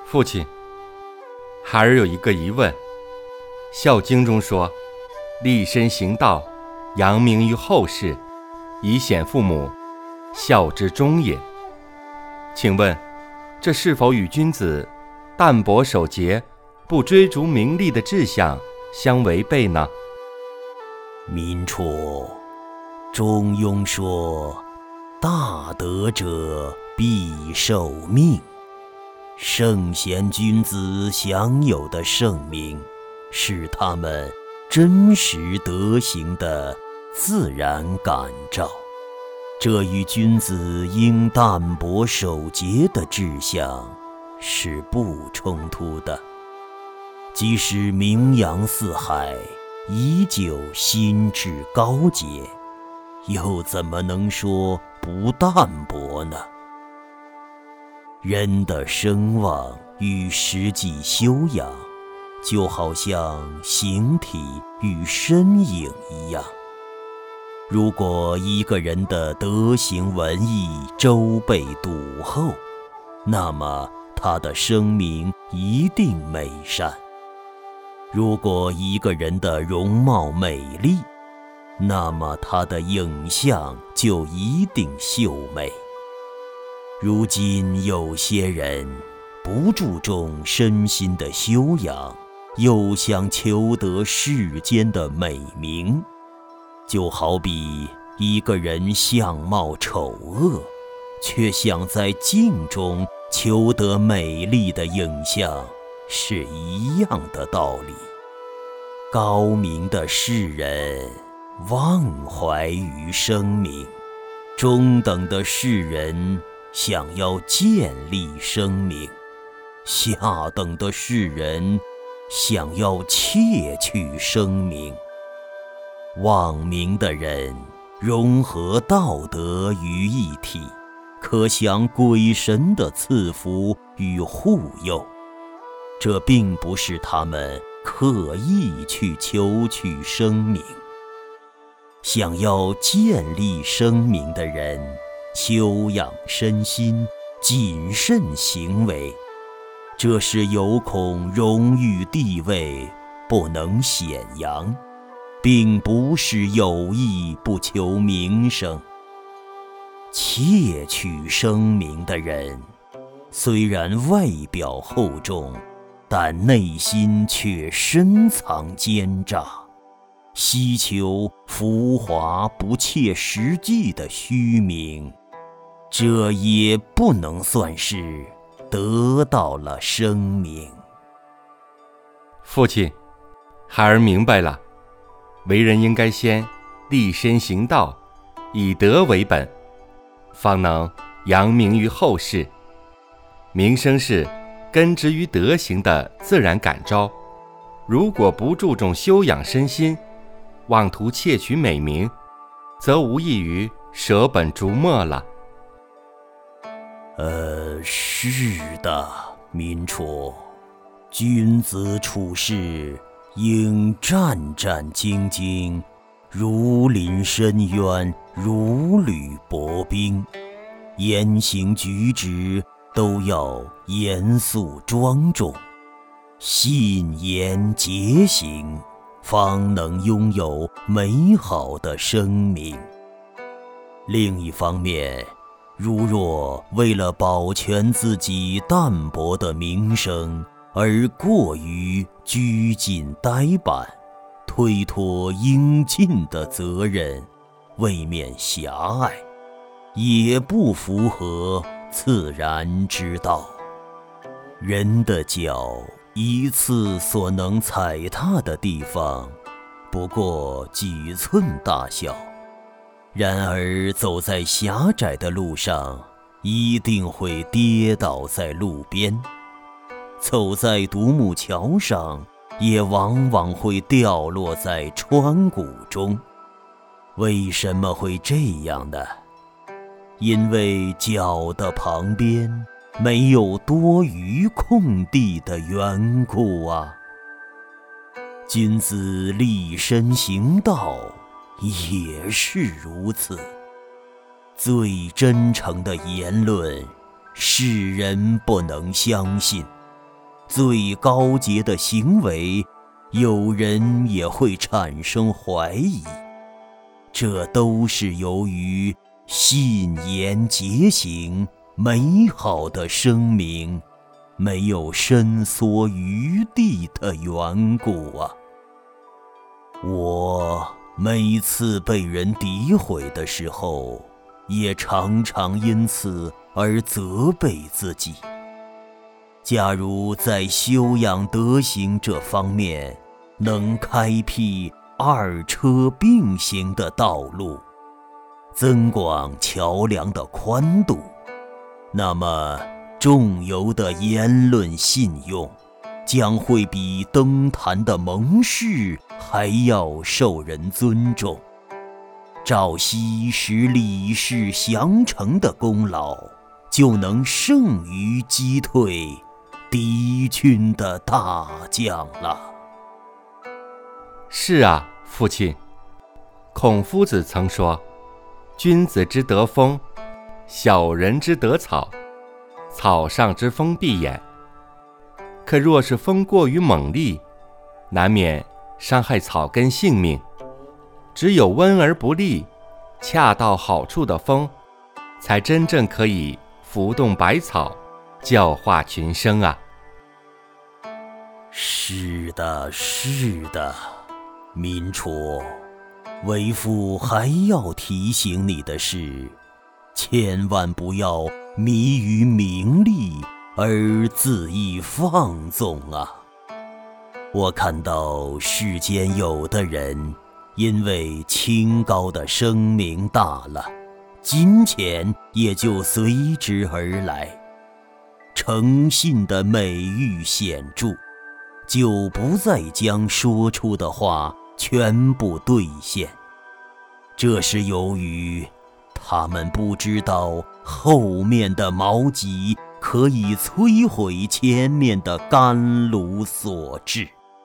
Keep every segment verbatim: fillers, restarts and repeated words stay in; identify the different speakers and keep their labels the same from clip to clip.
Speaker 1: 父亲，孩儿有一个疑问。《孝经》中说，立身行道，扬名于后世，以显父母，孝之终也。请问，这是否与君子淡泊守节，不追逐名利的志向相违背呢？
Speaker 2: 民初，中庸说，大德者必受命。圣贤君子享有的盛名，是他们真实德行的自然感召，这与君子应淡泊守节的志向是不冲突的。即使名扬四海，依旧心志高洁，又怎么能说不淡泊呢？人的声望与实际修养，就好像形体与身影一样。如果一个人的德行文艺周备笃厚，那么他的声名一定美善；如果一个人的容貌美丽，那么他的影像就一定秀美。如今有些人不注重身心的修养，又想求得世间的美名，就好比一个人相貌丑恶，却想在镜中求得美丽的影像，是一样的道理。高明的士人忘怀于声名，中等的士人想要建立声名，下等的士人想要窃取声名。忘名的人融合道德于一体，可享鬼神的赐福与护佑。这并不是他们刻意去求取声名。想要建立声名的人，修养身心，谨慎行为，这是有恐荣誉地位不能显扬，并不是有意不求名声。窃取声名的人，虽然外表厚重，但内心却深藏奸诈，希求浮华不切实际的虚名，这也不能算是得到了声名。
Speaker 1: 父亲，孩儿明白了，为人应该先立身行道，以德为本，方能扬名于后世。名声是根植于德行的自然感召，如果不注重修养身心，妄图窃取美名，则无异于舍本逐末了。
Speaker 2: 呃，是的，民初，君子处事应战战兢兢，如临深渊，如履薄冰，言行举止都要严肃庄重，信言节行，方能拥有美好的声名。另一方面，如若为了保全自己淡薄的名声而过于拘谨呆板，推脱应尽的责任，未免狭隘，也不符合自然之道。人的脚一次所能踩踏的地方不过几寸大小，然而走在狭窄的路上，一定会跌倒在路边；走在独木桥上，也往往会掉落在川谷中。为什么会这样呢？因为脚的旁边没有多余空地的缘故啊。君子立身行道也是如此。最真诚的言论，世人不能相信； 最高洁的行为，有人也会产生怀疑。这都是由于信言节行美好的声明没有伸缩余地的缘故啊。我每次被人诋毁的时候，也常常因此而责备自己。假如在修养德行这方面能开辟二车并行的道路，增广桥梁的宽度，那么仲由的言论信用将会比登坛的盟誓还要受人尊重。赵熙使李氏降城的功劳，就能胜于击退敌军的大将了。
Speaker 1: 是啊，父亲，孔夫子曾说，君子之德风，小人之德草，草上之风必偃。可若是风过于猛烈，难免伤害草根性命。只有温而不厉，恰到好处的风，才真正可以浮动百草，教化群生啊。
Speaker 2: 是的，是的，民初，为父还要提醒你的是，千万不要迷于名利而恣意放纵啊。我看到世间有的人因为清高的声名大了，金钱也就随之而来，诚信的美誉显著，就不再将说出的话全部兑现。这是由于他们不知道后面的矛戟可以摧毁前面的甘露所致。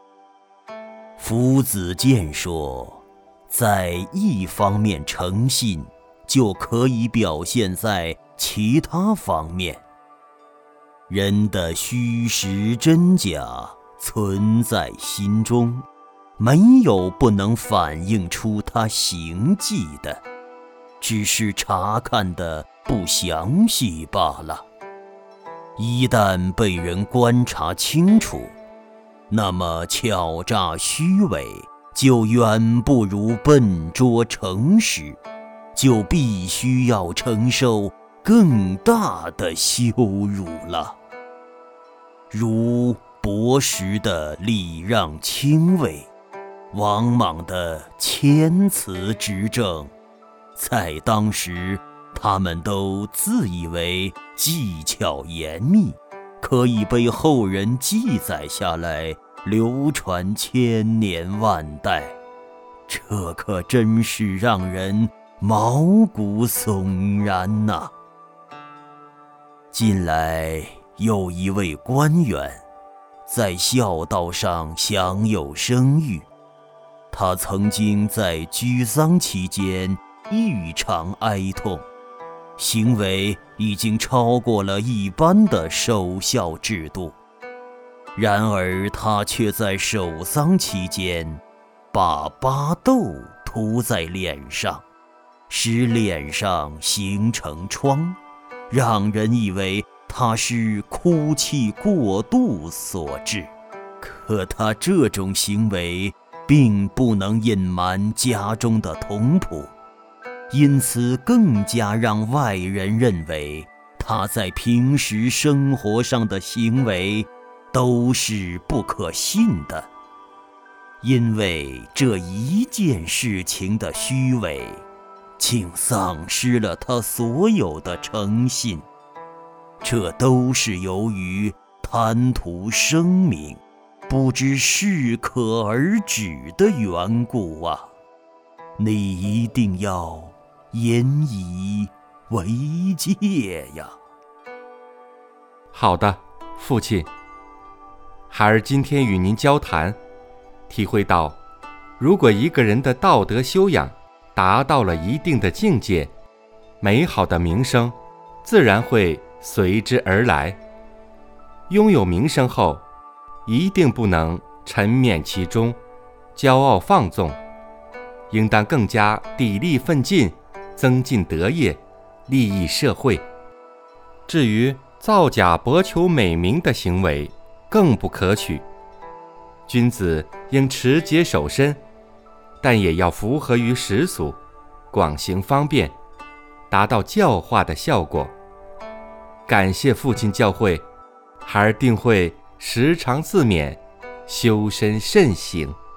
Speaker 2: 夫子健说，在一方面诚信，就可以表现在其他方面。人的虚实真假存在心中，没有不能反映出他行迹的，只是查看的不详细罢了。一旦被人观察清楚，那么巧诈虚伪就远不如笨拙诚实，就必须要承受更大的羞辱了。如薄实的礼让轻位，王莽的谦辞执政，在当时他们都自以为技巧严密，可以被后人记载下来，流传千年万代，这可真是让人毛骨悚然呐、啊。近来有一位官员在孝道上享有声誉，他曾经在居丧期间异常哀痛，行为已经超过了一般的守孝制度。然而他却在守丧期间把巴豆涂在脸上，使脸上形成疮，让人以为他是哭泣过度所致。可他这种行为并不能隐瞒家中的童仆，因此更加让外人认为他在平时生活上的行为都是不可信的。因为这一件事情的虚伪，竟丧失了他所有的诚信，这都是由于贪图声名，不知适可而止的缘故啊！你一定要引以为戒呀。
Speaker 1: 好的，父亲。孩儿今天与您交谈，体会到，如果一个人的道德修养达到了一定的境界，美好的名声自然会随之而来。拥有名声后， 一定不能沉湎其中，骄傲放纵，应当更加砥砺奋进，增进德业，利益社会。至于造假博求美名的行为，更不可取。君子应持节守身，但也要符合于时俗，广行方便，达到教化的效果。感谢父亲教诲，孩儿定会时常自勉，修身慎行。